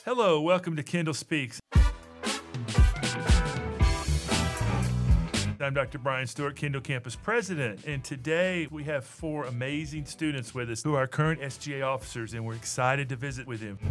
Hello, welcome to Kendall Speaks. I'm Dr. Brian Stewart, Kendall Campus President, and today we have 4 amazing students with us who are current SGA officers, and we're excited to visit with them.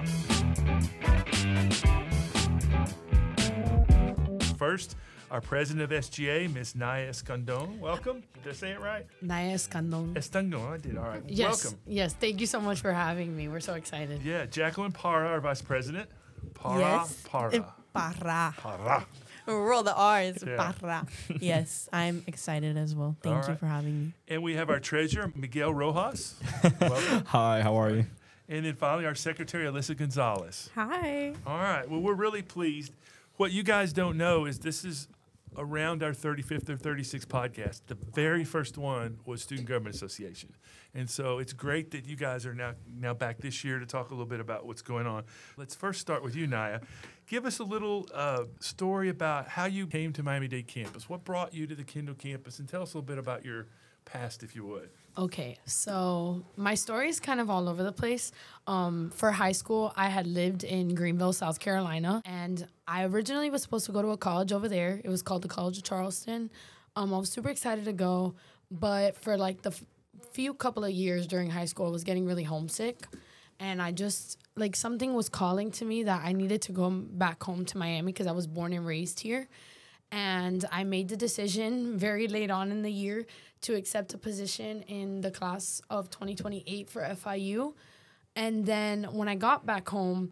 First, our president of SGA, Ms. Naya Escandon. Welcome. Did I say it right? Naya Escandon. Escandon, I did. All right. Yes, Welcome. yes. Thank you so much for having me. We're so excited. Yeah, Jacqueline Parra, our vice president. Parra. Yes. Parra. Parra. Parra. Roll the R's. Yeah. Parra. Yes, I'm excited as well. Thank All you right. for having me. And we have our treasurer, Miguel Rojas. Welcome. Hi, how are you? And then finally, our secretary, Alyssa Gonzalez. Hi. All right. Well, we're really pleased. What you guys don't know is this is around our 35th or 36th podcast. The very first one was Student Government Association. And so it's great that you guys are now back this year to talk a little bit about what's going on. Let's first start with you, Naya. Give us a little story about how you came to Miami-Dade campus. What brought you to the Kendall campus? And tell us a little bit about your past, if you would. Okay, so my story is kind of all over the place. For high school, I had lived in Greenville, South Carolina, and I originally was supposed to go to a college over there. It was called the College of Charleston. I was super excited to go, but for like the few couple of years during high school, I was getting really homesick, and I just, like, something was calling to me that I needed to go back home to Miami because I was born and raised here. And I made the decision very late on in the year to accept a position in the class of 2028 for FIU. And then when I got back home,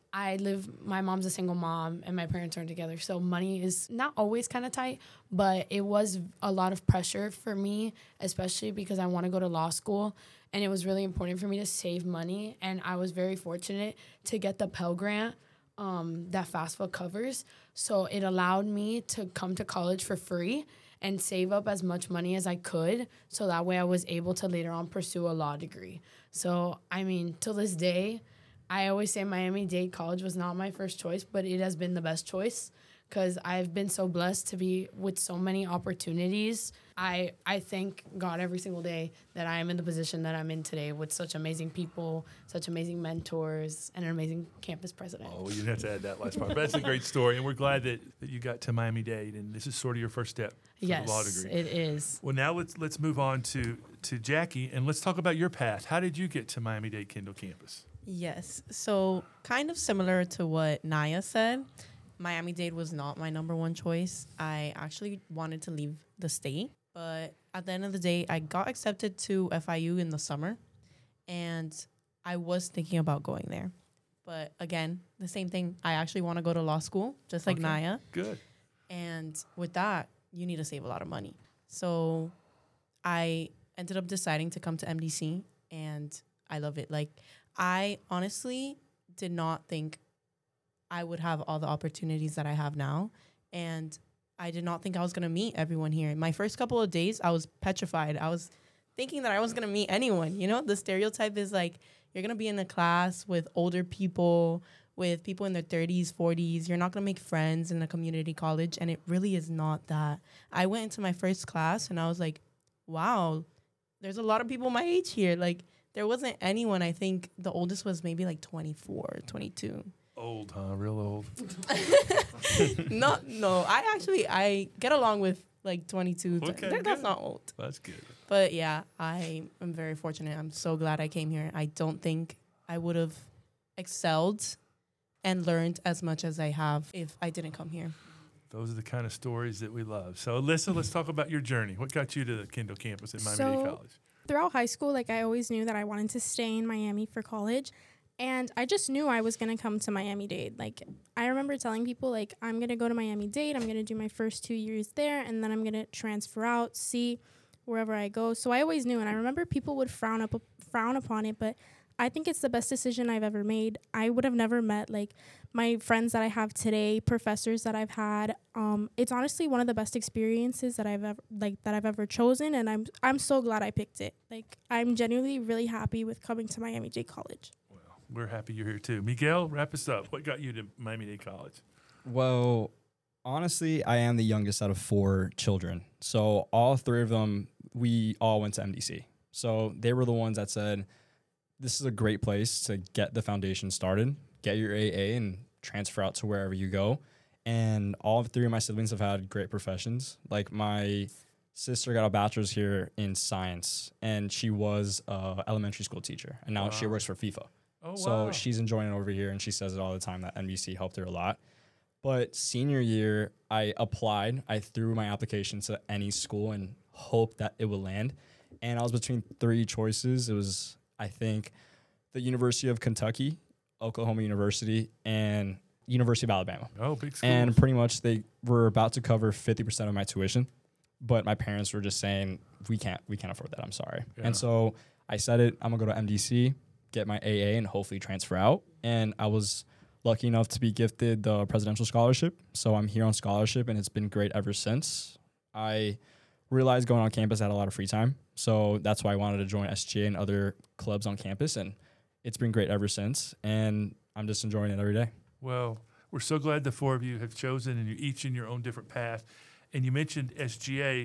my mom's a single mom and my parents aren't together. So money is not always kind of tight, but it was a lot of pressure for me, especially because I want to go to law school. And it was really important for me to save money. And I was very fortunate to get the Pell Grant that FAFSA covers. So it allowed me to come to college for free and save up as much money as I could. So that way I was able to later on pursue a law degree. So, I mean, till this day, I always say Miami-Dade College was not my first choice, but it has been the best choice because I've been so blessed to be with so many opportunities. I thank God every single day that I am in the position that I'm in today with such amazing people, such amazing mentors, and an amazing campus president. Oh, you didn't have to add that last part. But that's a great story, and we're glad that you got to Miami-Dade, and this is sort of your first step for the law degree. Yes, it is. Well, now let's move on to Jackie, and let's talk about your path. How did you get to Miami-Dade Kendall campus? Yes. So kind of similar to what Naya said, Miami-Dade was not my number one choice. I actually wanted to leave the state. But at the end of the day, I got accepted to FIU in the summer, and I was thinking about going there. But again, the same thing. I actually want to go to law school, just like Naya. Good. And with that, you need to save a lot of money. So I ended up deciding to come to MDC, and I love it. Like, I honestly did not think I would have all the opportunities that I have now. And I did not think I was going to meet everyone here. My first couple of days, I was petrified. I was thinking that I wasn't going to meet anyone. You know, the stereotype is like, you're going to be in a class with older people, with people in their 30s, 40s. You're not going to make friends in a community college. And it really is not that. I went into my first class and I was like, wow, there's a lot of people my age here. Like, there wasn't anyone. I think the oldest was maybe like 24, 22. Old, huh? Real old. No. I get along with like 22. Okay, That's not old. That's good. But yeah, I am very fortunate. I'm so glad I came here. I don't think I would have excelled and learned as much as I have if I didn't come here. Those are the kind of stories that we love. So, Alyssa, let's talk about your journey. What got you to the Kendall campus at Miami-Dade College? Throughout high school, I always knew that I wanted to stay in Miami for college. And I just knew I was going to come to Miami-Dade. I remember telling people, I'm going to go to Miami-Dade. I'm going to do my first 2 years there, and then I'm going to transfer out, see wherever I go. So I always knew, and I remember people would frown upon it, but I think it's the best decision I've ever made. I would have never met, my friends that I have today, professors that I've had. It's honestly one of the best experiences that I've ever chosen, and I'm so glad I picked it. I'm genuinely really happy with coming to Miami-Dade College. We're happy you're here, too. Miguel, wrap us up. What got you to Miami-Dade College? Well, honestly, I am the youngest out of 4 children. So all 3 of them, we all went to MDC. So they were the ones that said, this is a great place to get the foundation started. get your AA and transfer out to wherever you go. And all three of my siblings have had great professions. Like my sister got a bachelor's here in science, and she was a elementary school teacher, and now she works for FIFA. Oh, So wow. she's enjoying it over here, and she says it all the time that NBC helped her a lot. But senior year, I applied. I threw my application to any school and hoped that it would land. And I was between three choices. It was, I think, the University of Kentucky, Oklahoma University, and University of Alabama. Oh, big school. And pretty much they were about to cover 50% of my tuition. But my parents were just saying, we can't afford that. I'm sorry. Yeah. And so I said it, I'm gonna go to MDC, get my AA, and hopefully transfer out. And I was lucky enough to be gifted the presidential scholarship. So I'm here on scholarship, and it's been great ever since. I realized going on campus I had a lot of free time. So that's why I wanted to join SGA and other clubs on campus. And it's been great ever since. And I'm just enjoying it every day. Well, we're so glad the four of you have chosen, and you're each in your own different path. And you mentioned SGA.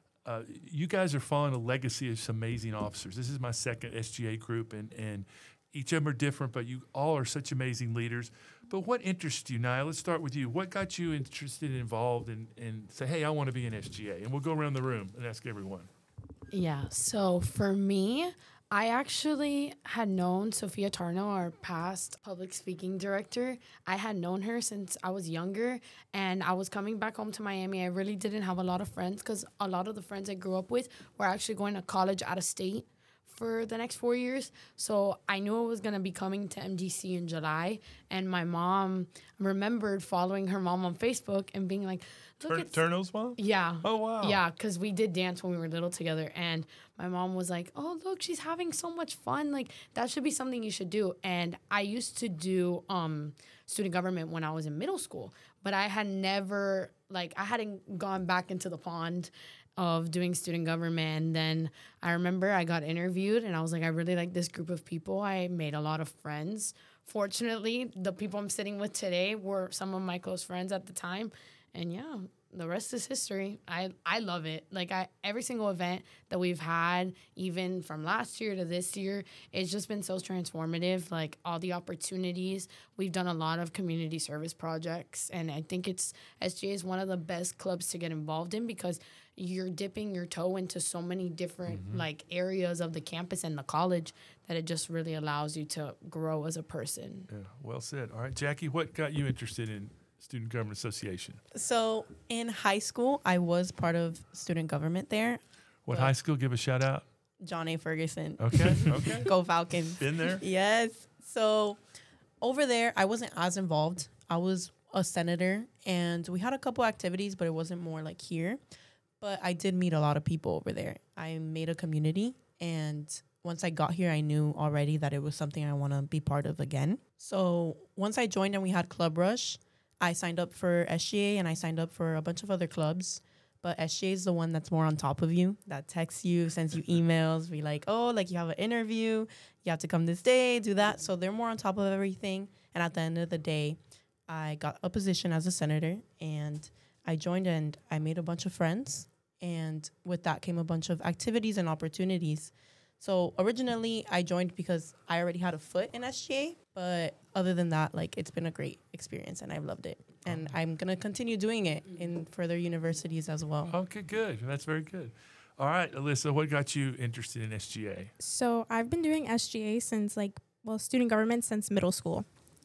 You guys are following a legacy of some amazing officers. This is my second SGA group, and each of them are different, but you all are such amazing leaders. But what interests you, Nia? Let's start with you. What got you interested and involved and say, hey, I want to be an SGA? And we'll go around the room and ask everyone. Yeah. So for me, I actually had known Sophia Tarno, our past public speaking director. I had known her since I was younger, and I was coming back home to Miami. I really didn't have a lot of friends because a lot of the friends I grew up with were actually going to college out of state for the next 4 years. So I knew I was going to be coming to MDC in July, and my mom remembered following her mom on Facebook and being like, look at Turno's mom? yeah. Oh, wow. Yeah, because we did dance when we were little together. And my mom was like, oh, look, she's having so much fun. Like, that should be something you should do. And I used to do student government when I was in middle school. But I had never, I hadn't gone back into the pond of doing student government. And then I remember I got interviewed, and I was like, I really like this group of people. I made a lot of friends. Fortunately, the people I'm sitting with today were some of my close friends at the time. And yeah, the rest is history. I love it. Every single event that we've had, even from last year to this year, it's just been so transformative. Like all the opportunities. We've done a lot of community service projects, and I think SGA is one of the best clubs to get involved in because you're dipping your toe into so many different areas of the campus and the college that it just really allows you to grow as a person. Yeah, well said. All right, Jackie, what got you interested in Student Government Association? So in high school, I was part of student government there. What high school? Give a shout out. John A. Ferguson. Okay, okay. Go Falcons. Been there? Yes. So over there, I wasn't as involved. I was a senator, and we had a couple activities, but it wasn't more like here. But I did meet a lot of people over there. I made a community, and once I got here, I knew already that it was something I want to be part of again. So once I joined and we had Club Rush, I signed up for SGA, and I signed up for a bunch of other clubs. But SGA is the one that's more on top of you, that texts you, sends you emails, be like, oh, you have an interview, you have to come this day, do that. So they're more on top of everything. And at the end of the day, I got a position as a senator, and I joined, and I made a bunch of friends. And with that came a bunch of activities and opportunities. So originally, I joined because I already had a foot in SGA. But other than that, it's been a great experience, and I've loved it. And I'm going to continue doing it in further universities as well. Okay, good. That's very good. All right, Alyssa, what got you interested in SGA? So I've been doing SGA since student government since middle school.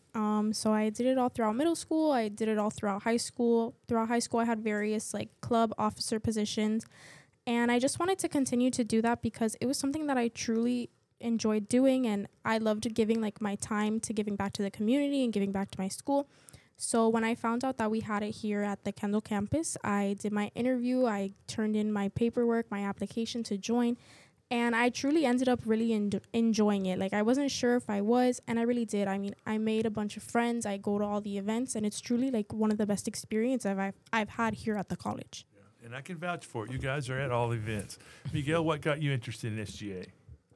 So I did it all throughout middle school. I did it all throughout high school. Throughout high school, I had various club officer positions. And I just wanted to continue to do that because it was something that I truly enjoyed doing. And I loved giving my time to giving back to the community and giving back to my school. So when I found out that we had it here at the Kendall campus, I did my interview. I turned in my paperwork, my application to join. And I truly ended up really enjoying it. I wasn't sure if I was, and I really did. I mean, I made a bunch of friends. I go to all the events, and it's truly one of the best experiences I've had here at the college. Yeah. And I can vouch for it. You guys are at all events. Miguel, what got you interested in SGA?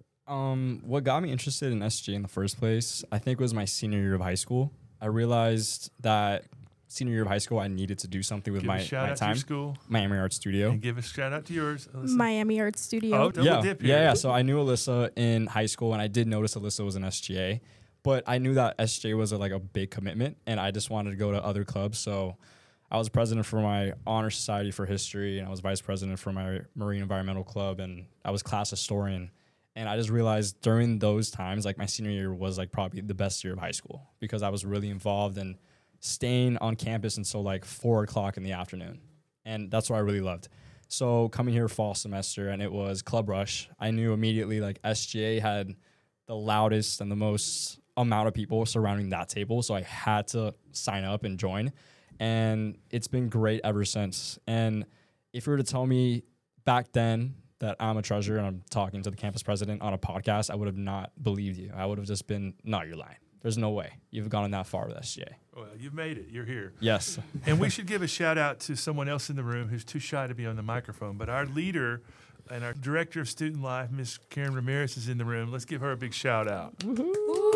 What got me interested in SGA in the first place, I think, was my senior year of high school. I realized that senior year of high school, I needed to do something with Give my a shout out to time. your school. Miami Art Studio. And give a shout out to yours, Alyssa. Miami Art Studio. Oh, double dip here. Yeah. So I knew Alyssa in high school, and I did notice Alyssa was an SGA. But I knew that SJ was like a big commitment, and I just wanted to go to other clubs. So I was president for my honor society for history, and I was vice president for my marine environmental club, and I was class historian. And I just realized during those times, like my senior year was like probably the best year of high school because I was really involved in staying on campus until like 4 o'clock in the afternoon. And that's what I really loved. So coming here fall semester, and it was Club Rush, I knew immediately like SGA had the loudest and the most amount of people surrounding that table. So I had to sign up and join. And it's been great ever since. And if you were to tell me back then that I'm a treasurer and I'm talking to the campus president on a podcast, I would have not believed you. I would have just been, no, you're lying. There's no way you've gone that far with SGA. Well, you've made it. You're here. Yes. And we should give a shout out to someone else in the room who's too shy to be on the microphone. But our leader and our director of student life, Miss Karen Ramirez, is in the room. Let's give her a big shout out. Karen.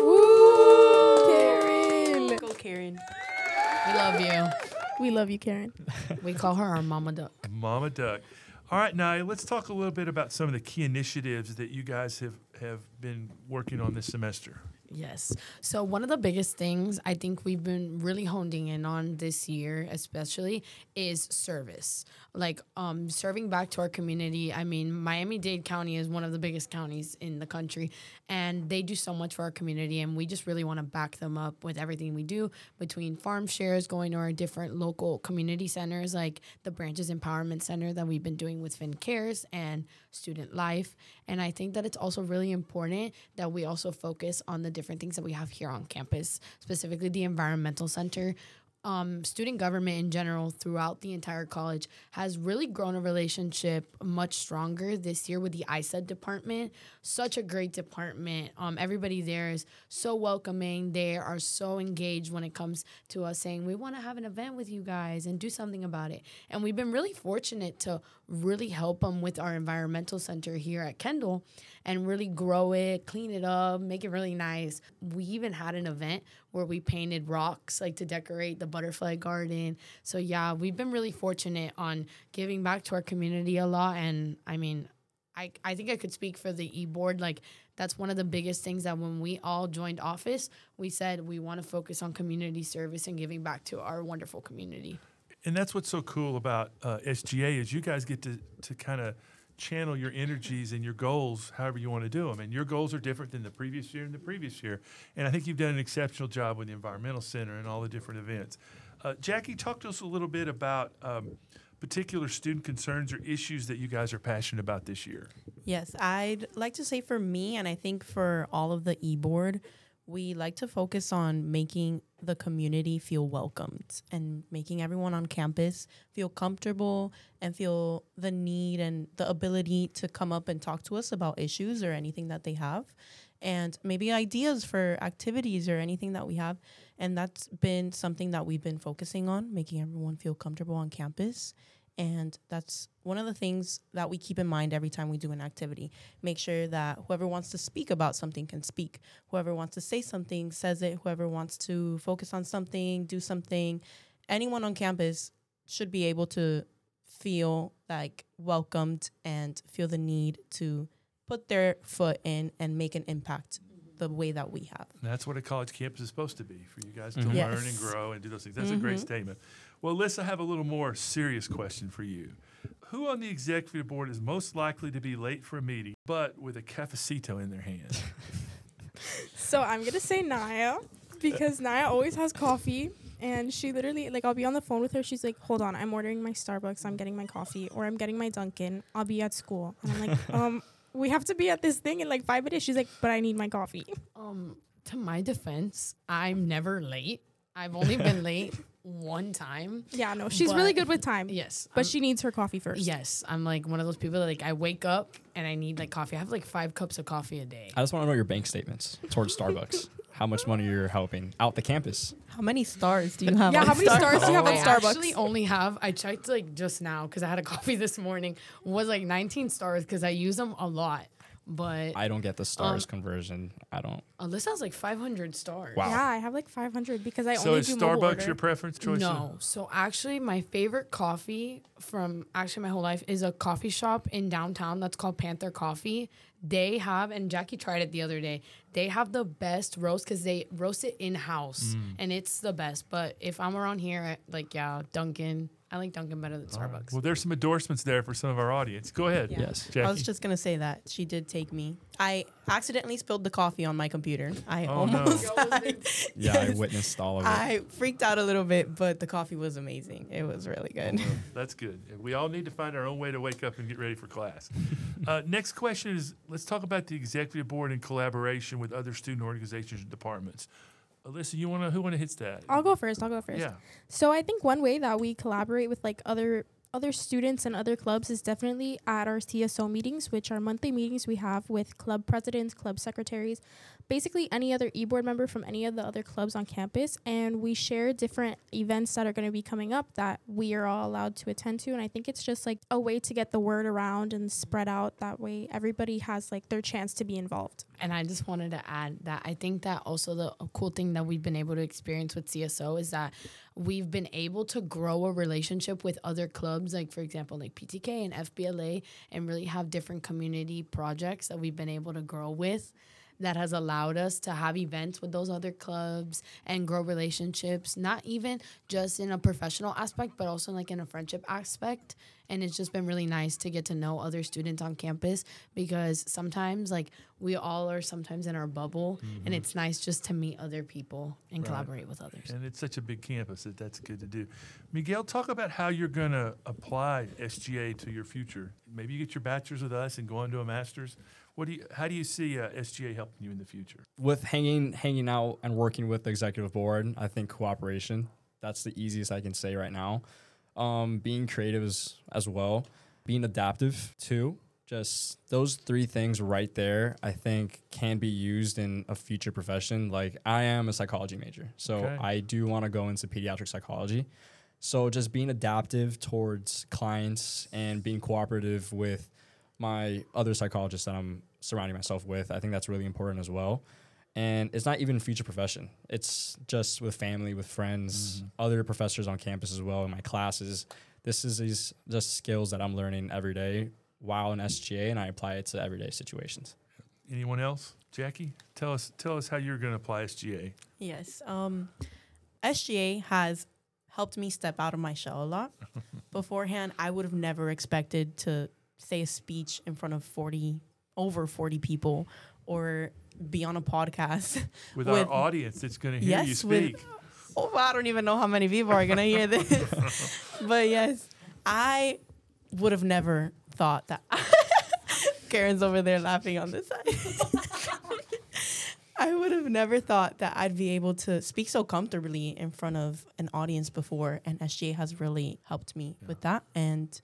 Go, Karen. We love you. We love you, Karen. We call her our Mama Duck. Mama Duck. All right, now let's talk a little bit about some of the key initiatives that you guys have been working on this semester. Yes. So one of the biggest things I think we've been really honing in on this year, especially, is service. Like serving back to our community. I mean, Miami-Dade County is one of the biggest counties in the country, and they do so much for our community, and we just really want to back them up with everything we do, between farm shares, going to our different local community centers like the Branches Empowerment Center that we've been doing with FinCares and Student Life. And I think that it's also really important that we also focus on the different things that we have here on campus, specifically the environmental center. Student government in general throughout the entire college has really grown a relationship much stronger this year with the ISED department. Such a great department. Everybody there is so welcoming. They are so engaged when it comes to us saying, we want to have an event with you guys and do something about it. And we've been really fortunate to really help them with our environmental center here at Kendall and really grow it, clean it up, make it really nice. We even had an event where we painted rocks like to decorate the butterfly garden. So yeah, we've been really fortunate on giving back to our community a lot. And I mean, I think I could speak for the e-board. Like that's one of the biggest things that when we all joined office, we said we want to focus on community service and giving back to our wonderful community. And that's what's so cool about SGA is you guys get to kind of channel your energies and your goals however you want to do them. And your goals are different than the previous year and the previous year. And I think you've done an exceptional job with the Environmental Center and all the different events. Jackie, talk to us a little bit about particular student concerns or issues that you guys are passionate about this year. Yes, I'd like to say for me, and I think for all of the e-board, we like to focus on making the community feel welcomed and making everyone on campus feel comfortable and feel the need and the ability to come up and talk to us about issues or anything that they have and maybe ideas for activities or anything that we have. And that's been something that we've been focusing on, making everyone feel comfortable on campus. And that's one of the things that we keep in mind every time we do an activity. Make sure that whoever wants to speak about something can speak. Whoever wants to say something says it. Whoever wants to focus on something, do something. Anyone on campus should be able to feel like welcomed and feel the need to put their foot in and make an impact the way that we have. And that's what a college campus is supposed to be, for you guys to Yes. learn and grow and do those things. That's a great statement. Well, Liz, I have a little more serious question for you. Who on the executive board is most likely to be late for a meeting, but with a cafecito in their hand? So I'm going to say Naya because Naya always has coffee. And she literally, like, I'll be on the phone with her. She's like, hold on, I'm ordering my Starbucks. I'm getting my coffee. Or I'm getting my Dunkin'. I'll be at school. And I'm like, we have to be at this thing in like 5 minutes. She's like, but I need my coffee. To my defense, I'm never late. I've only been late one time. Yeah, no, she's But- really good with time. Yes. But she needs her coffee first. Yes, I'm like one of those people that like I wake up and I need like coffee. I have like 5 cups of coffee a day. I just want to know your bank statements towards Starbucks. How much money you're helping out the campus. How many stars do you have? Yeah, on how many stars do you have on I Starbucks? actually only have, I checked like just now because I had a coffee this morning, was like 19 stars because I use them a lot. But I don't get the stars conversion. I don't. Alyssa has like 500 stars. Wow. Yeah, I have like 500 because I So only is do mobile Starbucks order. your preference choice? No. So actually, my favorite coffee from actually my whole life is a coffee shop in downtown that's called Panther Coffee. They have, and Jackie tried it the other day, they have the best roast because they roast it in-house, and it's the best. But if I'm around here, Dunkin'. I like Dunkin' better than Starbucks. Well, there's some endorsements there for some of our audience. Go ahead. Yeah. Yes. Jackie. I was just gonna say that she did take me. I accidentally spilled the coffee on my computer. I Oh, no. almost died. Yeah, I Yes. witnessed all of it. I freaked out a little bit, but the coffee was amazing. It was really good. That's good. We all need to find our own way to wake up and get ready for class. Next question is, let's talk about the executive board in collaboration with other student organizations and departments. Alyssa, who want to hit that? I'll go first. Yeah. So I think one way that we collaborate with like other students and other clubs is definitely at our CSO meetings, which are monthly meetings we have with club presidents, club secretaries, basically any other e-board member from any of the other clubs on campus. And we share different events that are going to be coming up that we are all allowed to attend to. And I think it's just like a way to get the word around and spread out. That way everybody has like their chance to be involved. And I just wanted to add that I think that also the cool thing that we've been able to experience with CSO is that we've been able to grow a relationship with other clubs, like for example, like PTK and FBLA, and really have different community projects that we've been able to grow with. That has allowed us to have events with those other clubs and grow relationships, not even just in a professional aspect, but also like in a friendship aspect. And it's just been really nice to get to know other students on campus because sometimes like we all are sometimes in our bubble and it's nice just to meet other people and collaborate with others. And it's such a big campus that's good to do. Miguel, talk about how you're going to apply SGA to your future. Maybe you get your bachelor's with us and go on to a master's. How do you see SGA helping you in the future? With hanging out and working with the executive board, I think cooperation, that's the easiest I can say right now. Being creative as well, being adaptive too. Just those three things right there, I think can be used in a future profession. Like I am a psychology major, so Okay. I do want to go into pediatric psychology. So just being adaptive towards clients and being cooperative with my other psychologists that I'm surrounding myself with, I think that's really important as well. And it's not even future profession. It's just with family, with friends, other professors on campus as well in my classes. This is just skills that I'm learning every day while in SGA, and I apply it to everyday situations. Anyone else? Jackie, tell us how you're going to apply SGA. Yes. SGA has helped me step out of my shell a lot. Beforehand, I would have never expected to say a speech in front of over 40 people or be on a podcast. With our audience that's going to hear you Yes, speak. I don't even know how many people are going to hear this. But yes, I would have never thought that. Karen's over there laughing on this side. I would have never thought that I'd be able to speak so comfortably in front of an audience before, and SGA has really helped me with that. And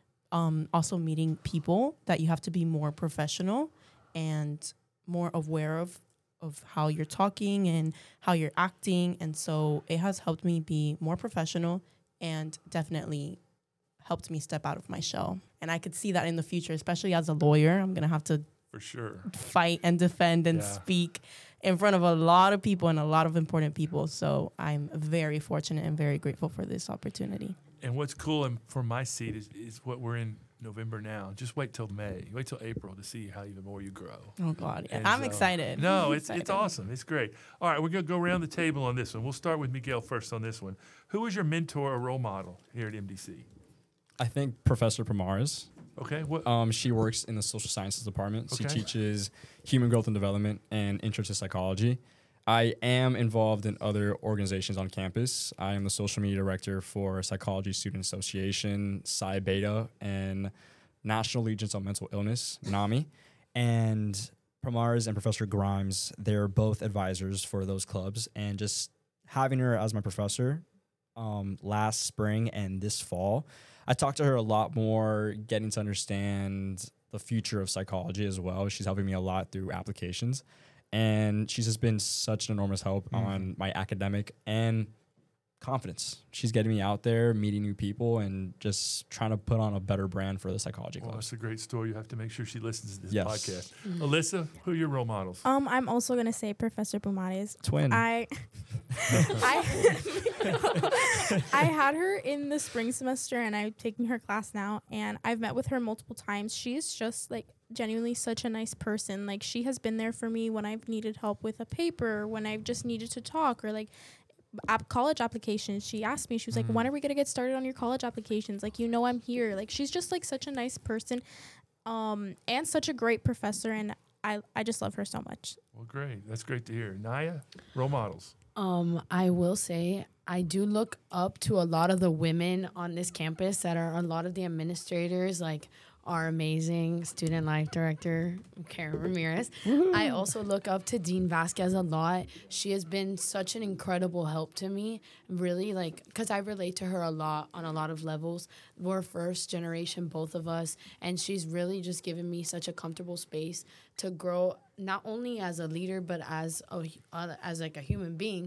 also meeting people that you have to be more professional and more aware of how you're talking and how you're acting. And so it has helped me be more professional and definitely helped me step out of my shell. And I could see that in the future, especially as a lawyer, I'm going to have to For sure. fight and defend and speak in front of a lot of people and a lot of important people. So I'm very fortunate and very grateful for this opportunity. And what's cool and for my seat is what we're in November now. Just wait till May. Wait till April to see how even more you grow. Oh, God. Yeah. And I'm so- excited. No, I'm it's excited. awesome. It's great. All right, we're going to go around the table on this one. We'll start with Miguel first on this one. Who is your mentor or role model here at MDC? I think Professor Pramaris. Okay, what? She works in the social sciences department. She Okay. teaches human growth and development and intro to psychology. I am involved in other organizations on campus. I am the social media director for Psychology Student Association, Psi Beta, and National Legions on Mental Illness, NAMI. And Pramaris and Professor Grimes, they're both advisors for those clubs. And just having her as my professor last spring and this fall, I talked to her a lot more, getting to understand the future of psychology as well. She's helping me a lot through applications. And she's just been such an enormous help on my academic and confidence. She's getting me out there, meeting new people, and just trying to put on a better brand for the psychology Well, class. it's a great story. You have to make sure she listens to this Yes. podcast. Alyssa, who are your role models? I'm also gonna say Professor Pumares. Twin. I I had her in the spring semester, and I'm taking her class now, and I've met with her multiple times. She's just like genuinely such a nice person. Like, she has been there for me when I've needed help with a paper, when I've just needed to talk, or like college applications. She asked me, she was like, when are we gonna get started on your college applications? Like, I'm here. Like, she's just like such a nice person, and such a great professor, and I just love her so much. Well, great. That's great to hear. Naya, role models. I will say I do look up to a lot of the women on this campus that are a lot of the administrators, like our amazing student life director, Karen Ramirez. I also look up to Dean Vasquez a lot. She has been such an incredible help to me, really, like, because I relate to her a lot on a lot of levels. We're first generation, both of us, and she's really just given me such a comfortable space to grow, not only as a leader, but as like a human being.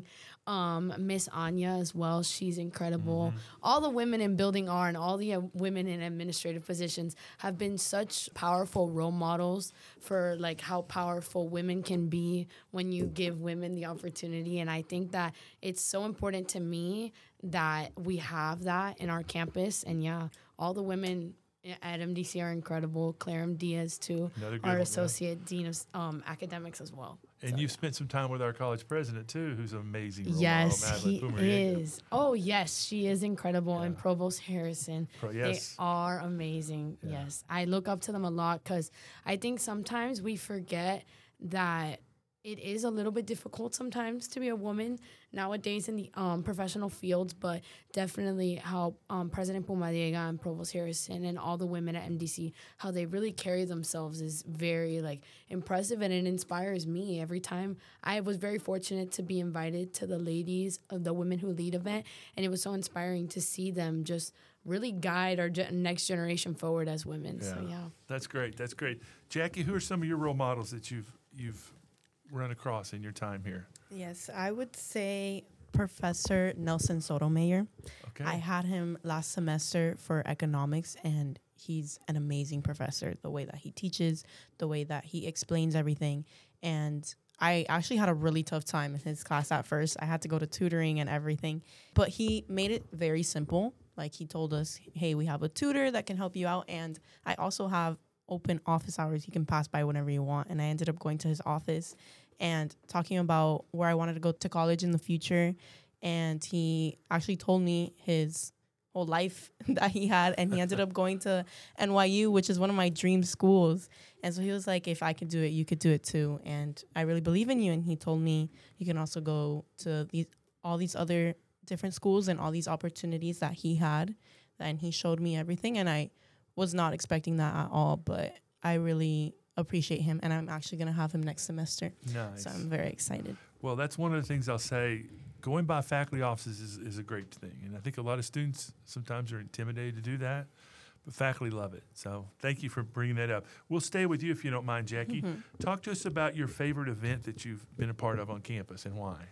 Miss Anya as well, she's incredible. All the women in Building R and all the women in administrative positions have been such powerful role models for like how powerful women can be when you give women the opportunity. And I think that it's so important to me that we have that in our campus. And yeah, all the women at MDC are incredible. Claire M. Diaz, too, Another good our one, yeah. associate dean of academics as well. And So, you've spent some time with our college president, too, who's an amazing role yes, model, he Madeline Pumariega. is. Oh, yes, she is incredible. And Provost Harrison, Yes. they are amazing. Yeah. Yes, I look up to them a lot because I think sometimes we forget that it is a little bit difficult sometimes to be a woman nowadays in the professional fields, but definitely how President Pumariega and Provost Harrison and all the women at MDC, how they really carry themselves is very like impressive, and it inspires me every time. I was very fortunate to be invited to the ladies of the Women Who Lead event, and it was so inspiring to see them just really guide our next generation forward as women. So yeah. That's great. That's great. Jackie, who are some of your role models that you've run across in your time here? Yes, I would say Professor Nelson Sotomayor. Okay. I had him last semester for economics, and he's an amazing professor. The way that he teaches, the way that he explains everything. And I actually had a really tough time in his class at first. I had to go to tutoring and everything. But he made it very simple. Like, he told us, hey, we have a tutor that can help you out. And I also have open office hours. You can pass by whenever you want. And I ended up going to his office and talking about where I wanted to go to college in the future. And he actually told me his whole life that he had. And he ended up going to NYU, which is one of my dream schools. And so he was like, if I could do it, you could do it too. And I really believe in you. And he told me you can also go to all these other different schools and all these opportunities that he had. And he showed me everything. And I was not expecting that at all. But I really appreciate him, and I'm actually going to have him next semester. Nice. So I'm very excited. Well, that's one of the things I'll say. Going by faculty offices is a great thing. And I think a lot of students sometimes are intimidated to do that, but faculty love it. So thank you for bringing that up. We'll stay with you if you don't mind, Jackie. Talk to us about your favorite event that you've been a part of on campus and why.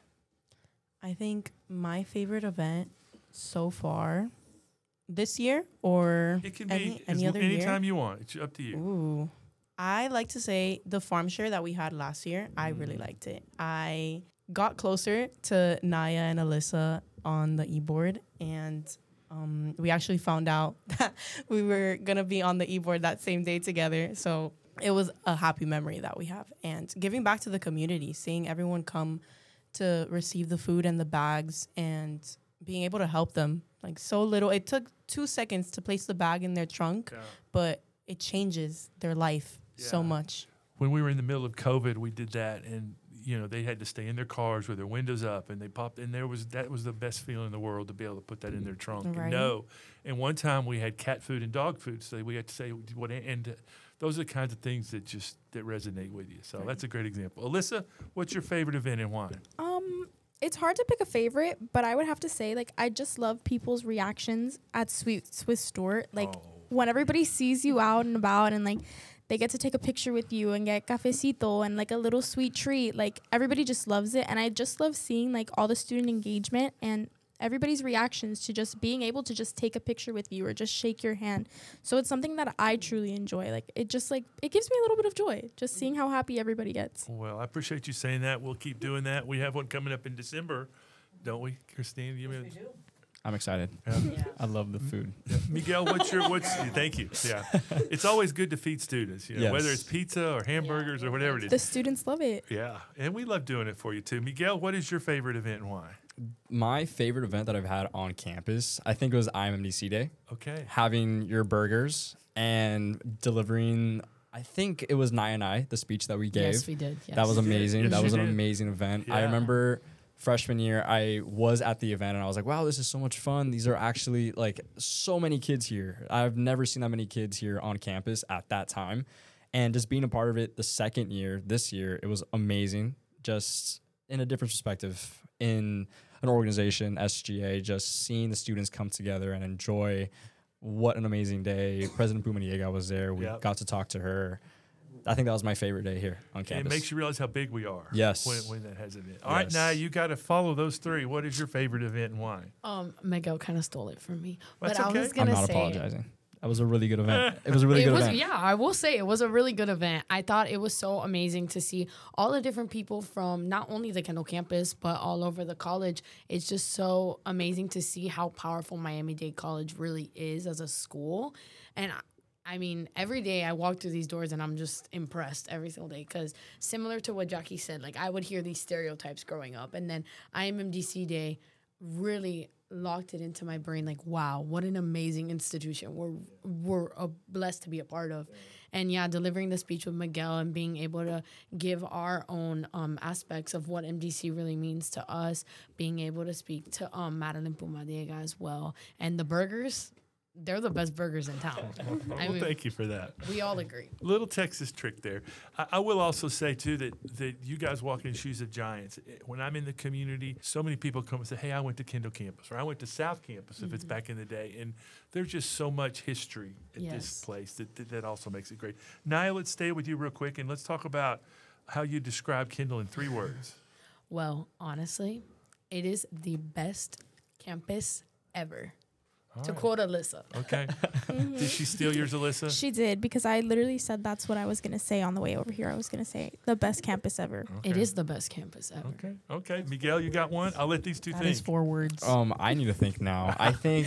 I think my favorite event so far this year, or It can be any other anytime year? you want. It's up to you. Ooh. I like to say the farm share that we had last year, I really liked it. I got closer to Naya and Alyssa on the e-board, and we actually found out that we were going to be on the e-board that same day together. So it was a happy memory that we have. And giving back to the community, seeing everyone come to receive the food and the bags and being able to help them. Like, so little. It took 2 seconds to place the bag in their trunk, Yeah. but it changes their life so Yeah. much. When we were in the middle of COVID, we did that, and they had to stay in their cars with their windows up, and they popped. And that was the best feeling in the world to be able to put that in their trunk. And Right. know. And one time we had cat food and dog food, so we had to say what. And those are the kinds of things that resonate with you. So that's a great example. Alyssa, what's your favorite event and why? It's hard to pick a favorite, but I would have to say, like, I just love people's reactions at Sweet Swiss Store. Like, when everybody sees you out and about and, like, they get to take a picture with you and get cafecito and, like, a little sweet treat. Like, everybody just loves it. And I just love seeing, like, all the student engagement and everybody's reactions to just being able to just take a picture with you or just shake your hand. So it's something that I truly enjoy. Like it gives me a little bit of joy just seeing how happy everybody gets. Well, I appreciate you saying that. We'll keep doing that. We have one coming up in December, don't we, Christine? I'm excited. Yeah. I love the food. Miguel, thank you. Yeah. It's always good to feed students, Yes. whether it's pizza or hamburgers or whatever it The is. students love it. Yeah. And we love doing it for you too. Miguel, what is your favorite event and why? My favorite event that I've had on campus, I think it was IMMDC Day. Okay. Having your burgers and delivering, I think it was Naya and I, the speech that we gave. Yes, we did. Yes. That was You did. amazing. Yes, That you was an did. amazing event. I Yeah. remember freshman year, I was at the event and I was like, wow, this is so much fun. These are actually like so many kids here. I've never seen that many kids here on campus at that time. And just being a part of it the second year, this year, it was amazing. Just in a different perspective in an organization, SGA, just seeing the students come together and enjoy what an amazing day. President Bumaniega was there. We Yep. got to talk to her. I think that was my favorite day here on It campus. makes you realize how big we are. Yes. When that has an event. All right, Yes. now you got to follow those three. What is your favorite event and why? Miguel kind of stole it from me, That's but okay. I was I'm gonna not say apologizing. That was a really good event. It was a really it good was, event. yeah, I will say it was a really good event. I thought it was so amazing to see all the different people from not only the Kendall campus, but all over the college. It's just so amazing to see how powerful Miami-Dade College really is as a school. And I mean, every day I walk through these doors and I'm just impressed every single day because similar to what Jackie said, like I would hear these stereotypes growing up. And then IMMDC Day really locked it into my brain like, wow, what an amazing institution we're blessed to be a part of. And yeah, delivering the speech with Miguel and being able to give our own aspects of what MDC really means to us, being able to speak to Madeline Pumadiega as well. And the burgers, they're the best burgers in town. I Well, mean, thank you for that. we all agree. Little Texas trick there. I will also say, too, that you guys walk in the shoes of giants. When I'm in the community, so many people come and say, hey, I went to Kendall campus, or I went to South campus if it's back in the day. And there's just so much history at this Yes. place that also makes it great. Nia, let's stay with you real quick, and let's talk about how you describe Kendall in 3 words. Well, honestly, it is the best campus ever. All To right. quote Alyssa. Okay. Did she steal yours, Alyssa? She did, because I literally said that's what I was going to say on the way over here. I was going to say the best campus ever. It Okay. is the best campus ever. Okay. Miguel, you got one? I'll let these two That think. is 4 words. I need to think now. I think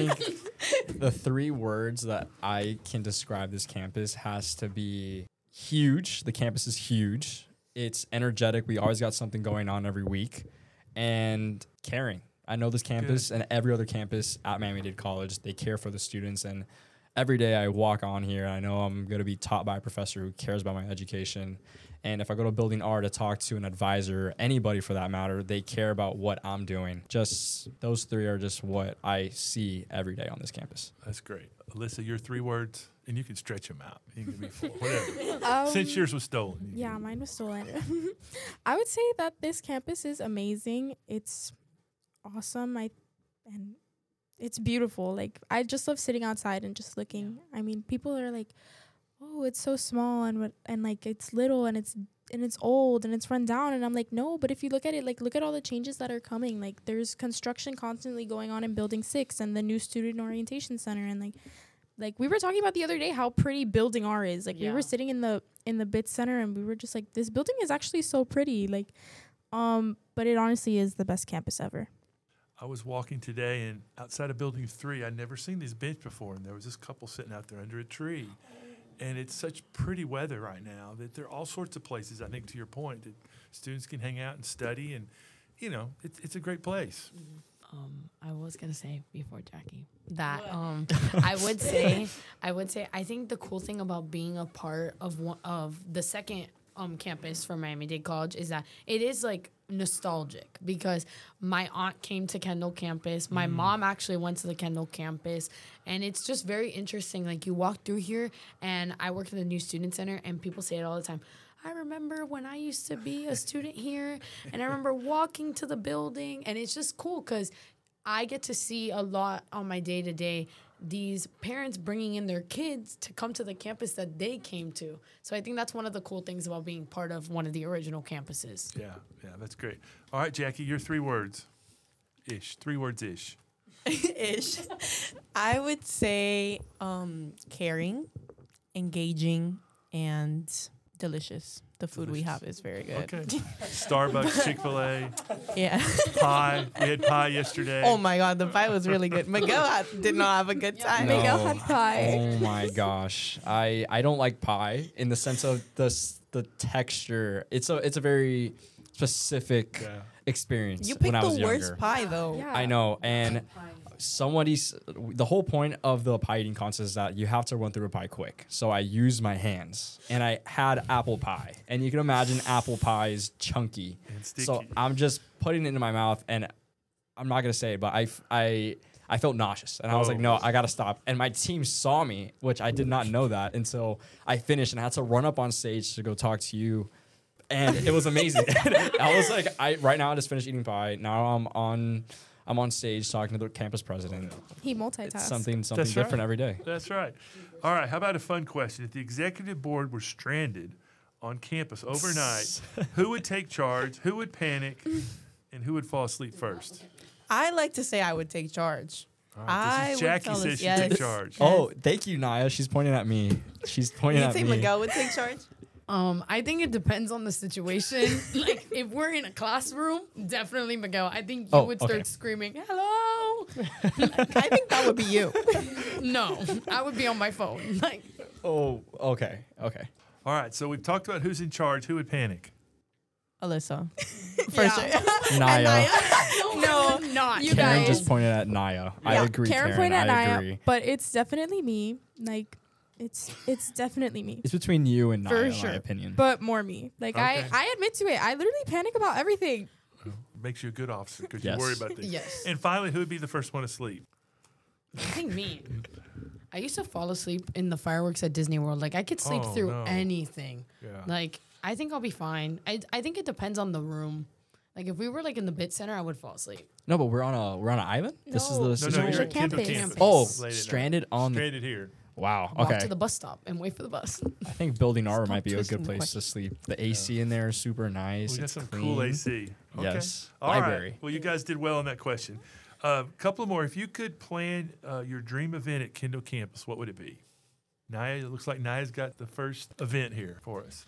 the 3 words that I can describe this campus has to be huge. The campus is huge. It's energetic. We always got something going on every week. And caring. I know this campus and every other campus at Miami-Dade College, they care for the students. And every day I walk on here, I know I'm going to be taught by a professor who cares about my education. And if I go to Building R to talk to an advisor, anybody for that matter, they care about what I'm doing. Just those 3 are just what I see every day on this campus. That's great. Alyssa, your 3 words, and you can stretch them out. You can be 4, whatever. Since yours was stolen. Yeah, mine was stolen. I would say that this campus is amazing. It's awesome. And it's beautiful. Like I just love sitting outside and just looking. I mean, people are like, "Oh, it's so small and like it's little and it's old and it's run down." And I'm like, "No, but if you look at it, like look at all the changes that are coming. Like there's construction constantly going on in Building 6 and the new student orientation center and like we were talking about the other day how pretty Building R is. Like we Yeah. were sitting in the BIT center and we were just like, this building is actually so pretty. Like but it honestly is the best campus ever. I was walking today, and outside of Building 3, I'd never seen this bench before, and there was this couple sitting out there under a tree. And it's such pretty weather right now that there are all sorts of places, I think, to your point, that students can hang out and study, and, it's a great place. I was gonna say before Jackie that I would say I think the cool thing about being a part of the second campus for Miami-Dade College is that it is like nostalgic because my aunt came to Kendall campus. My mom actually went to the Kendall campus, and it's just very interesting. Like you walk through here, and I work in the new student center, and people say it all the time. I remember when I used to be a student here, and I remember walking to the building, and it's just cool because I get to see a lot on my day-to-day these parents bringing in their kids to come to the campus that they came to. So I think that's one of the cool things about being part of one of the original campuses. Yeah, that's great. All right, Jackie, your 3 words. ish. 3 words ish. Ish. I would say caring, engaging, and delicious. The food we have is very good. Okay. Starbucks, Chick-fil-A, Yeah. pie. We had pie yesterday. Oh my God, the pie was really good. Miguel did not have a good time. No. Miguel had pie. Oh my gosh, I don't like pie in the sense of the texture. It's a very specific Yeah. experience. You when picked I was the worst younger. pie though. Yeah. I know, and the whole point of the pie eating contest is that you have to run through a pie quick. So I used my hands, and I had apple pie, and you can imagine apple pie is chunky. And sticky. So I'm just putting it into my mouth, and I'm not gonna say it, but I felt nauseous, and I was like, no, I gotta stop. And my team saw me, which I did not know that until I finished, and I had to run up on stage to go talk to you, and it was amazing. I was like, right now I just finished eating pie. Now I'm on stage talking to the campus president. He multitasks. It's something That's different right. every day. That's right. All right. How about a fun question? If the executive board were stranded on campus overnight, who would take charge? Who would panic? And who would fall asleep first? I like to say I would take charge. All right, this is Jackie tell says us- she take yes. charge. Oh, thank you, Naya. She's pointing at me. She's pointing You at think me. Miguel would take charge? I think it depends on the situation. Like, if we're in a classroom, definitely Miguel. I think you would start okay. screaming, "Hello!" I think that would be you. No, I would be on my phone. Like, Oh, okay. All right. So we've talked about who's in charge. Who would panic? Alyssa. yeah. sure. Naya. No, not. You Karen guys. just pointed at Naya. I Yeah, agree, Karen Karen. pointed at I Naya, agree. but it's definitely me. Like, it's definitely me. It's between you and For Naya, in sure. my opinion. But more me. Like, Okay. I admit to it. I literally panic about everything. Makes you a good officer because Yes. you worry about things. Yes. And finally, who would be the first one asleep? I think me. I used to fall asleep in the fireworks at Disney World. Like, I could sleep Oh, through no. anything. Yeah. Like, I think I'll be fine. I think it depends on the room. Like, if we were like in the Bit Center, I would fall asleep. No, but we're on an island. This is No. the No, situation. you're We're at Kendall campus. campus. Oh, Late at night. stranded on the. Stranded here. Wow. Walk Okay. to the bus stop and wait for the bus. I think Building R Stop might be a twisting good the place to question. sleep. The AC in there is super nice. We got It's some clean. cool AC. Okay. Yes. All right. Library. Well, you guys did well on that question. A couple more. If you could plan your dream event at Kendall campus, what would it be? Naya, it looks like Naya's got the first event here for us.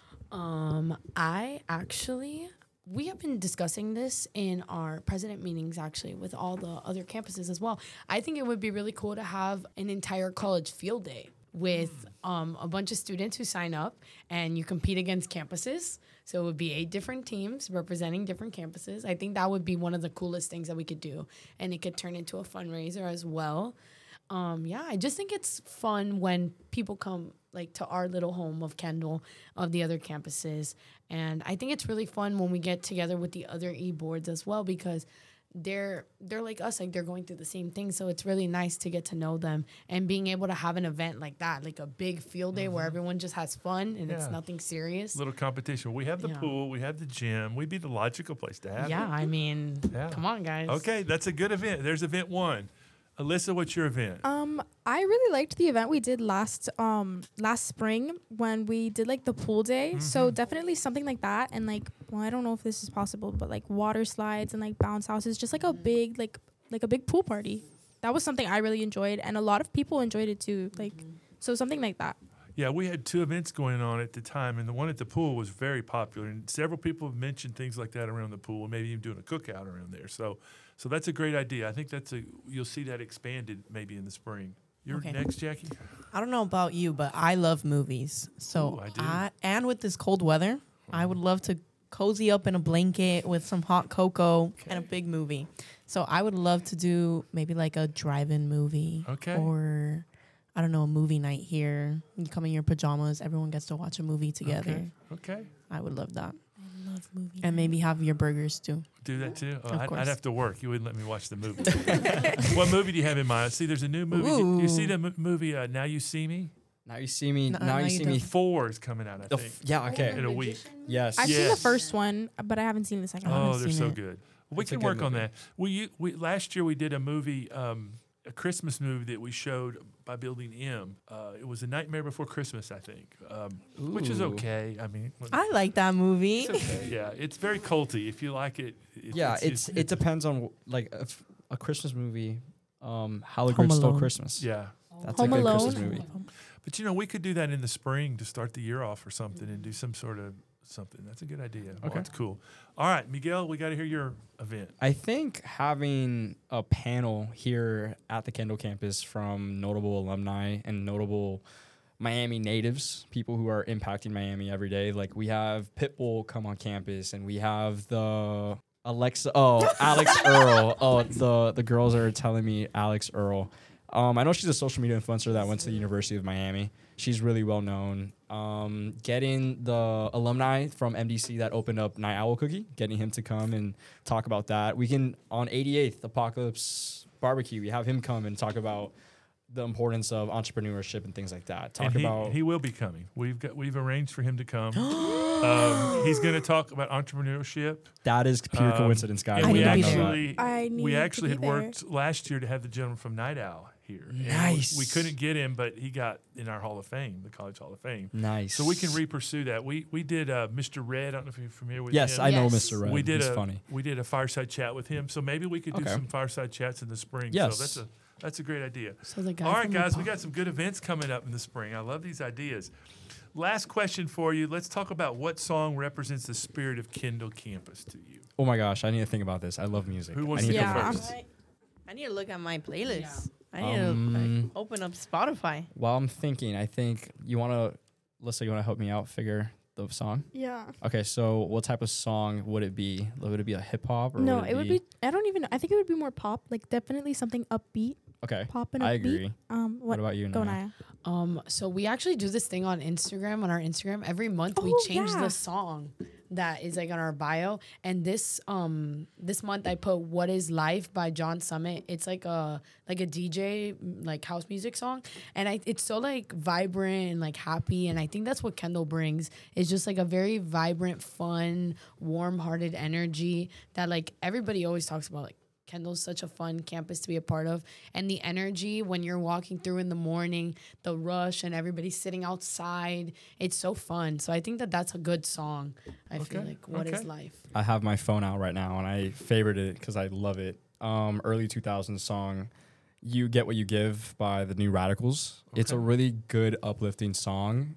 We have been discussing this in our president meetings actually with all the other campuses as well. I think it would be really cool to have an entire college field day with a bunch of students who sign up and you compete against campuses. So it would be 8 different teams representing different campuses. I think that would be one of the coolest things that we could do. And it could turn into a fundraiser as well. I just think it's fun when people come like to our little home of Kendall, of the other campuses. And I think it's really fun when we get together with the other e-boards as well because they're like us, like they're going through the same thing. So it's really nice to get to know them and being able to have an event like that, like a big field day where everyone just has fun and it's Yeah. nothing serious. Little competition. We have the Yeah. pool. We have the gym. We'd be the logical place to have Yeah, it. I mean, Yeah. come on, guys. Okay, that's a good event. There's event 1. Alyssa, what's your event? I really liked the event we did last spring when we did like the pool day. So definitely something like that, and like, well, I don't know if this is possible, but like water slides and like bounce houses, just like a big like a big pool party. That was something I really enjoyed, and a lot of people enjoyed it too. Like, so something like that. Yeah, we had 2 events going on at the time, and the one at the pool was very popular. And several people have mentioned things like that around the pool, and maybe even doing a cookout around there. So that's a great idea. I think you'll see that expanded maybe in the spring. You're Okay. next, Jackie. I don't know about you, but I love movies. So Ooh, I do. and with this cold weather, I would love to cozy up in a blanket with some hot cocoa and a big movie. So I would love to do maybe like a drive-in movie. Okay. Or I don't know, a movie night here. You come in your pajamas, everyone gets to watch a movie together. Okay. I would love that. I love movies. And maybe have your burgers too. Do that too? Oh, Of I'd course. have to work. You wouldn't let me watch the movie. What movie do you have in mind? See, there's a new movie. Ooh. You see the movie Now You See Me? Now you see me. No, now now you you see don't. me. 4 is coming out, I think, Yeah. Okay. in a week. Yes. I've seen the Yes. first one, but I haven't seen the second one. Oh, haven't they're seen so it. good. We It's a can good work on movie. that. We last year we did a movie, a Christmas movie that we showed by Building M. It was A Nightmare Before Christmas, I think, which is Ooh. okay. I mean, I like that movie. it's okay. Yeah, it's very culty. If you like it, it depends on like a Christmas movie. How the Home Grinch Stole Alone. Christmas. Yeah. That's Home a good Alone. Christmas movie. But we could do that in the spring to start the year off or something and do some sort of something. That's a good idea. Well, Okay. that's cool. All right, Miguel, we got to hear your event. I think having a panel here at the Kendall campus from notable alumni and notable Miami natives, people who are impacting Miami every day. Like we have Pitbull come on campus, and we have the Alex Earl. The girls are telling me Alex Earl. I know she's a social media influencer that went to the University of Miami. She's really well known. Getting the alumni from MDC that opened up Night Owl Cookie, getting him to come and talk about that. We can, on 88th Apocalypse Barbecue, we have him come and talk about the importance of entrepreneurship and things like that. He will be coming. We've arranged for him to come. He's going to talk about entrepreneurship. That is pure coincidence, guys. And I we need to be there. actually had be there. worked last year to have the gentleman from Night Owl here. And Nice. we couldn't get him, but he got in our Hall of Fame, the College Hall of Fame. Nice. So we can re-pursue that. We did Mr. Red. I don't know if you're familiar with Yes, him. I know Yes. Mr. Red. We did He's funny. We did a fireside chat with him. So maybe we could do Okay. some fireside chats in the spring. Yes. So that's a great idea. So the guy All right, from the guys, we pop- got some good events coming up in the spring. I love these ideas. Last question for you. Let's talk about what song represents the spirit of Kendall campus to you. Oh my gosh, I need to think about this. I love music. Who wants I to need go Yeah. first? I need to look at my playlist. Yeah. I need to like, open up Spotify. While I'm thinking, I think you want to, Lisa, you want to help me out figure the song? Yeah. Okay, so what type of song would it be? Would it be a hip hop or No, would it would be. I don't even know. I think it would be more pop. Like definitely something upbeat, Okay, pop and upbeat. I agree. What? What about you, Go Naya? Naya. So we actually do this thing on Instagram. On our Instagram, every month we Oh, change yeah. the song that is like on our bio. And this month I put "What Is Life" by John Summit. It's like a DJ like house music song, and it's so like vibrant and like happy. And I think that's what Kendall brings. It's just like a very vibrant, fun, warm-hearted energy that like everybody always talks about. Like Kendall's such a fun campus to be a part of. And the energy when you're walking through in the morning, the rush and everybody sitting outside, it's so fun. So I think that's a good song. I feel Okay, like What Is okay. Life? I have my phone out right now and I favorited it because I love it. Early 2000s song, "You Get What You Give" by the New Radicals. It's a Okay. really good, uplifting song.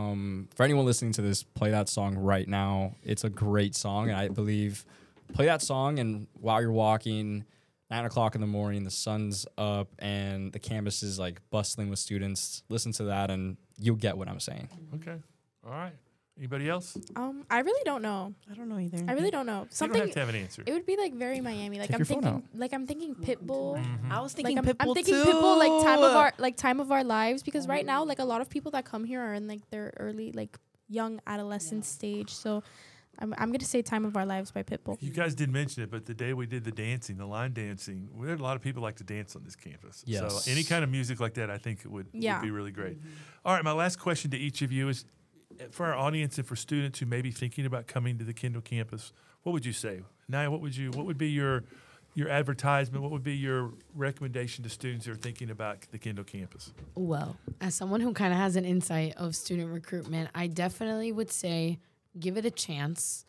For anyone listening to this, play that song right now. It's a great song, and I believe play that song, and while you're walking, 9 o'clock in the morning, the sun's up, and the campus is like bustling with students. Listen to that, and you'll get what I'm saying. Okay. All right. Anybody else? I really don't know. I don't know either. I really don't know. You don't Something. have to have an answer. It would be like very Miami. Like Take your phone out. I'm thinking Pitbull. I was Like thinking I'm Pitbull thinking too. Pitbull like time of our lives, because right now like a lot of people that come here are in like their early like young adolescent stage. So I'm gonna say "Time of Our Lives" by Pitbull. You guys did mention it, but the day we did the line dancing, we had a lot of people like to dance on this campus. Yes. So any kind of music like that, I think it would Yeah. be really great. All right, my last question to each of you is, for our audience and for students who may be thinking about coming to the Kendall campus, what would you say? Naya, what would be your advertisement? What would be your recommendation to students who are thinking about the Kendall campus? Well, as someone who kind of has an insight of student recruitment, I definitely would say give it a chance.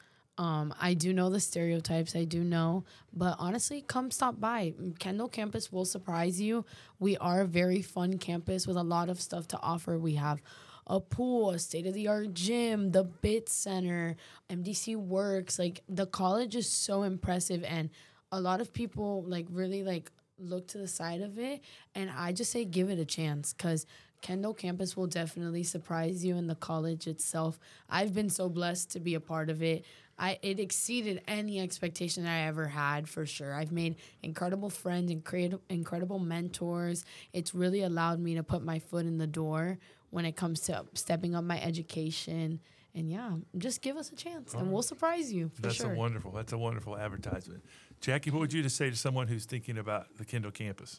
I do know the stereotypes, I do know, but honestly, come stop by. Kendall campus will surprise you. We are a very fun campus with a lot of stuff to offer. We have a pool, a state-of-the-art gym, the BIT Center, MDC Works. Like, the college is so impressive, and a lot of people like really like look to the side of it, and I just say give it a chance, because Kendall campus will definitely surprise you, in the college itself. I've been so blessed to be a part of it. It exceeded any expectation I ever had, for sure. I've made incredible friends and created incredible mentors. It's really allowed me to put my foot in the door when it comes to stepping up my education. And yeah, just give us a chance, and we'll surprise you, for That's sure. a wonderful advertisement. Jackie, what would you just say to someone who's thinking about the Kendall campus?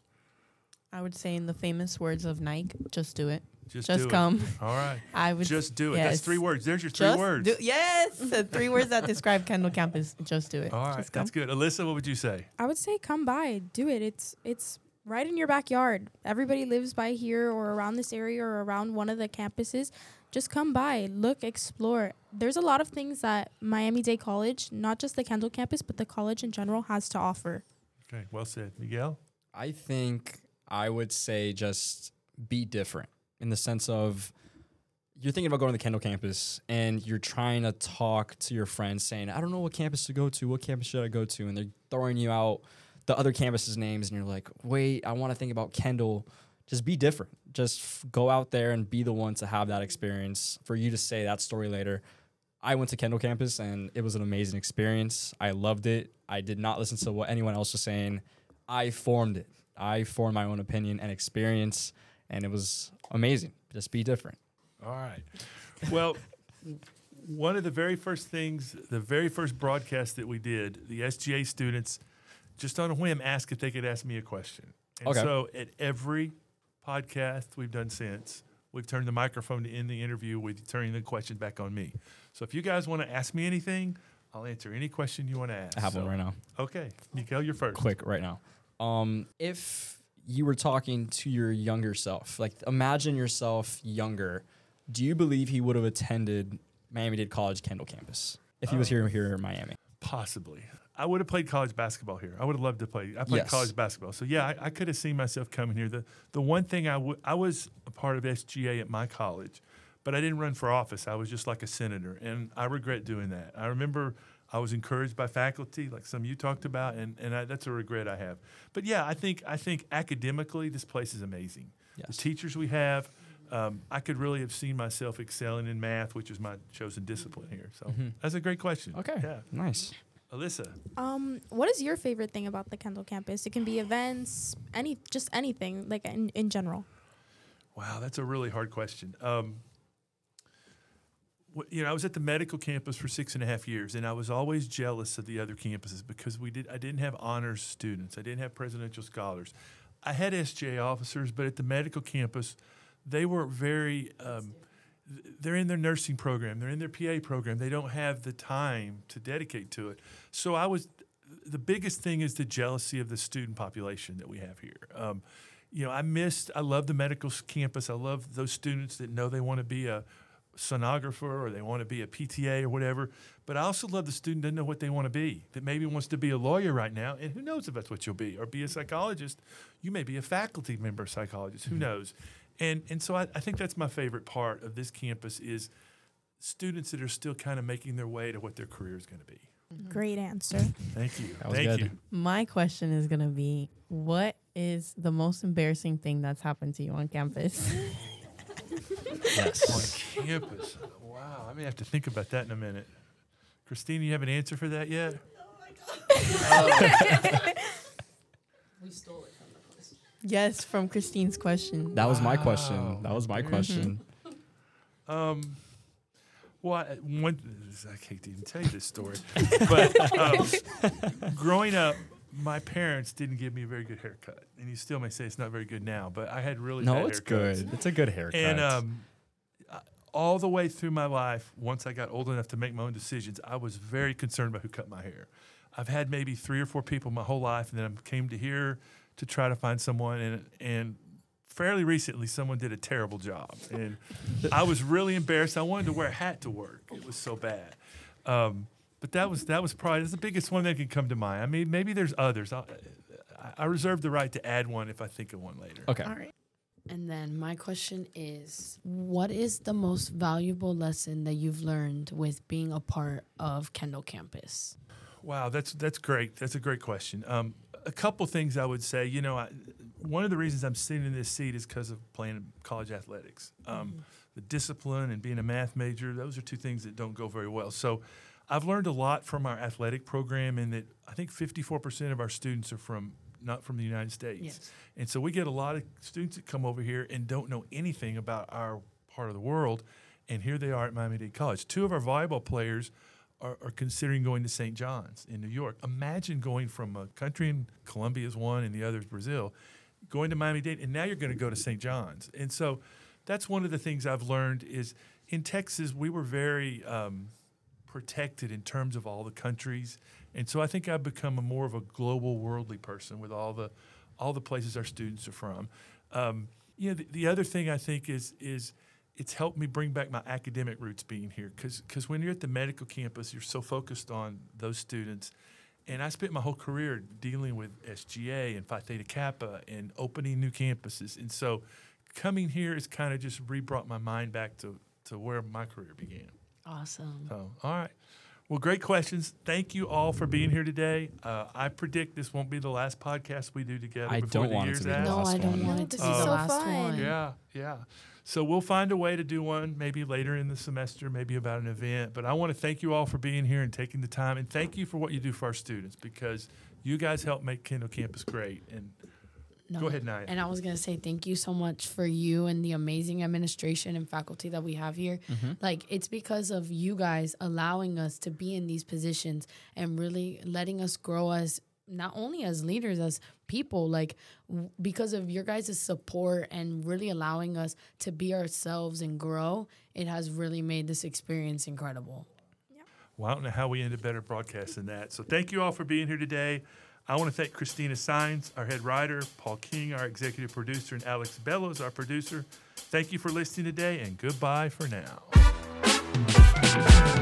I would say in the famous words of Nike, just do it. Just Just do come. It. All right. I would Just do it. That's yes. 3 words. There's your 3 just words. yes, the 3 words that describe Kendall campus. Just do it. All right. Just come. That's good. Alyssa, what would you say? I would say come by, do it. It's right in your backyard. Everybody lives by here or around this area or around one of the campuses. just come by, look, explore. There's a lot of things that Miami-Dade College, not just the Kendall campus, but the college in general, has to offer. Okay, well said. Miguel? I think I would say just be different in the sense of you're thinking about going to the Kendall campus and you're trying to talk to your friends saying, I don't know what campus to go to. What campus should I go to? And they're throwing you out the other campuses' names and you're like, wait, I want to think about Kendall. Just be different. Just go out there and be the one to have that experience for you to say that story later. I went to Kendall campus and it was an amazing experience. I loved it. I did not listen to what anyone else was saying. I formed it. I formed my own opinion and experience, and it was amazing. Just be different. All right. Well, one of the very first things, the very first broadcast that we did, the SGA students, just on a whim, asked if they could ask me a question. And Okay. so at every podcast we've done since, we've turned the microphone to end the interview with turning the question back on me. So if you guys want to ask me anything, I'll answer any question you want to ask. I have one right now. Okay. Miguel, you're first. Quick, right now. If you were talking to your younger self, like imagine yourself younger, do you believe he would have attended Miami-Dade College Kendall campus if he was here in Miami? Possibly. I would have played college basketball here. I would have loved to play. I played Yes. college basketball. So, yeah, I could have seen myself coming here. The one thing I was a part of SGA at my college, but I didn't run for office. I was just like a senator, and I regret doing that. I remember I was encouraged by faculty, like some you talked about, and that's a regret I have. But, yeah, I think academically this place is amazing. Yes. The teachers we have, I could really have seen myself excelling in math, which is my chosen discipline here. So that's a great question. Okay. Yeah. Nice. Alyssa. What is your favorite thing about the Kendall campus? It can be events, just anything, like in general. Wow, that's a really hard question. I was at the medical campus for 6.5 years, and I was always jealous of the other campuses because I didn't have honors students. I didn't have presidential scholars. I had SJ officers, but at the medical campus, they were very they're in their nursing program. They're in their PA program. They don't have the time to dedicate to it. So the biggest thing is the jealousy of the student population that we have here. I love the medical campus. I love those students that know they want to be a sonographer or they want to be a PTA or whatever. But I also love the student that know what they want to be, that maybe wants to be a lawyer right now, and who knows if that's what you'll be, or be a psychologist. You may be a faculty member psychologist. Who knows? And so I think that's my favorite part of this campus is students that are still kind of making their way to what their career is going to be. Great answer. Thank you. That was Thank good. you. My question is going to be, what is the most embarrassing thing that's happened to you on campus? Yes. On campus. Wow. I may have to think about that in a minute. Christina, you have an answer for that yet? We stole it from the place. Yes, from Christine's question. That was my Wow. question. That was my question. Well, I hate to even tell you this story, but growing up, my parents didn't give me a very good haircut, and you still may say it's not very good now, but I had really No, bad it's haircuts. good. It's a good haircut. And all the way through my life, once I got old enough to make my own decisions, I was very concerned about who cut my hair. I've had maybe 3 or 4 people my whole life, and then I came to here to try to find someone, and fairly recently, someone did a terrible job, and I was really embarrassed. I wanted to wear a hat to work; it was so bad. But that was probably the biggest one that could come to mind. I mean, maybe there's others. I reserve the right to add one if I think of one later. Okay. All right. And then my question is, what is the most valuable lesson that you've learned with being a part of Kendall campus? Wow, that's great. That's a great question. A couple things I would say. One of the reasons I'm sitting in this seat is because of playing college athletics. The discipline and being a math major, those are 2 things that don't go very well. So I've learned a lot from our athletic program in that I think 54% of our students are not from the United States. Yes. And so we get a lot of students that come over here and don't know anything about our part of the world, and here they are at Miami-Dade College. 2 of our volleyball players are considering going to St. John's in New York. Imagine going from a country in Colombia is one and the other is Brazil, going to Miami-Dade, and now you're going to go to St. John's. And so that's one of the things I've learned is in Texas we were very protected in terms of all the countries. And so I think I've become more of a global, worldly person with all the places our students are from. The other thing I think is it's helped me bring back my academic roots being here. Because when you're at the medical campus, you're so focused on those students. And I spent my whole career dealing with SGA and Phi Theta Kappa and opening new campuses. And so coming here has kind of just re-brought my mind back to where my career began. Awesome. So, all right. Well, great questions. Thank you all for being here today. I predict this won't be the last podcast we do together I before don't the want it year's to be the out. No, last I don't one. want No, it to this be is the so last fun. one. Yeah. So we'll find a way to do one maybe later in the semester, maybe about an event. But I want to thank you all for being here and taking the time. And thank you for what you do for our students, because you guys help make Kendall Campus great. And No. go ahead, Naya. And I was going to say thank you so much for you and the amazing administration and faculty that we have here. Like, it's because of you guys allowing us to be in these positions and really letting us grow as not only as leaders, as people, like because of your guys' support and really allowing us to be ourselves and grow, it has really made this experience incredible. Well, I don't know how we end a better broadcast than that. So thank you all for being here today. I want to thank Christina Sines, our head writer, Paul King, our executive producer, and Alex Bellows, our producer. Thank you for listening today, and goodbye for now.